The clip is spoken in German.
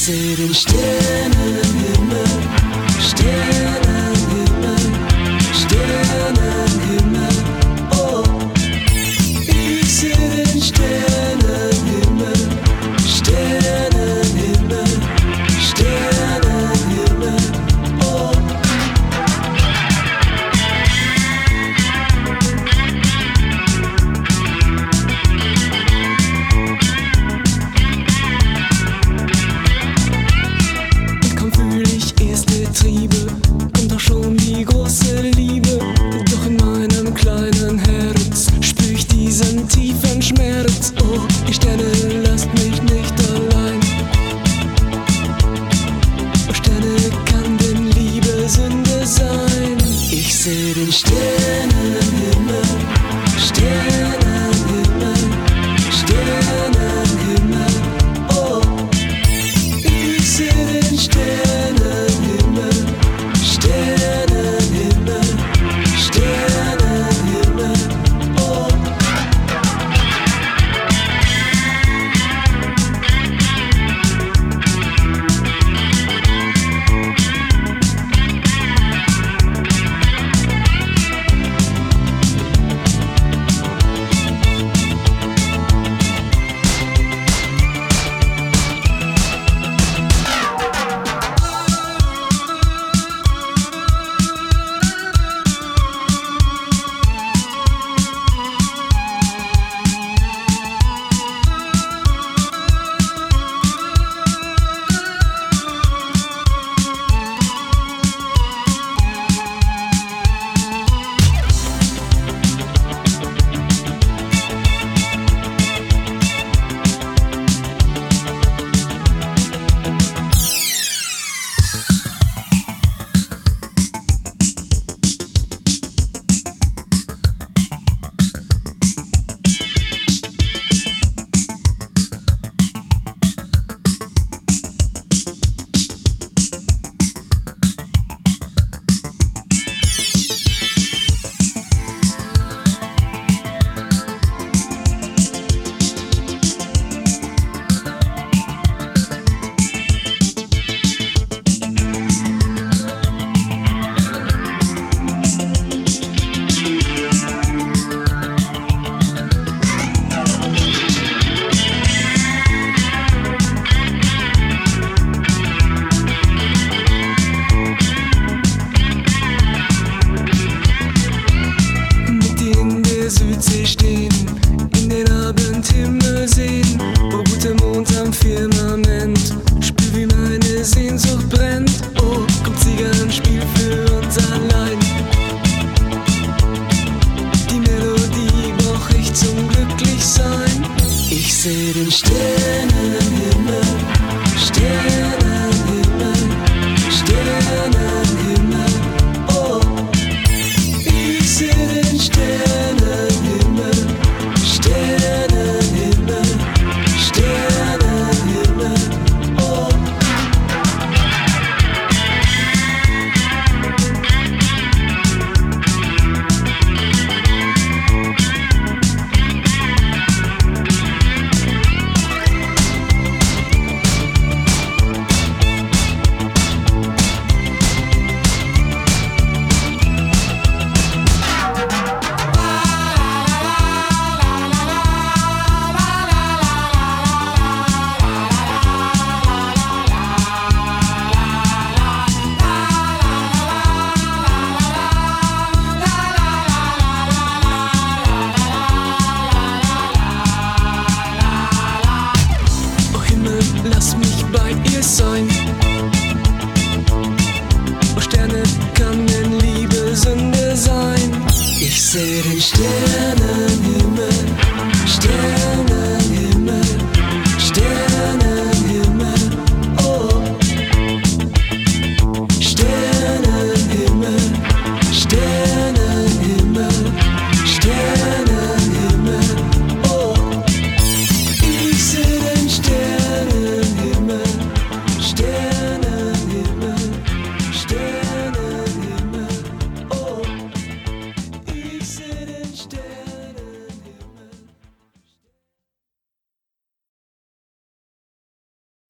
seh den Sternenhimmel, Sternenhimmel, Sternenhimmel, oh. Ich seh den Sternenhimmel, Sternenhimmel, Sternenhimmel, oh. Triebe, kommt doch schon die große Liebe. Doch in meinem kleinen Herz spür ich diesen tiefen Schmerz. Oh, ihr Sterne, lasst mich nicht allein. Oh, Sterne, kann denn Liebe Sünde sein? Ich seh den Sternenhimmel, Sternenhimmel, Sternenhimmel, oh. Ich seh den Sternenhimmel, Sternenhimmel, Sternenhimmel, oh. Südsee stehen, in den Abendhimmel sehen, wo guter Mond am Firmament, spür wie meine Sehnsucht brennt. Oh, kommt Zigarrenspiel für uns allein. Die Melodie brauch ich zum Glücklichsein. Ich seh den Sternenhimmel, Sternenhimmel, Sternenhimmel, oh. Ich seh den Sternenhimmel, Sternenhimmel, Sternenhimmel, oh. Lass mich bei ihr sein.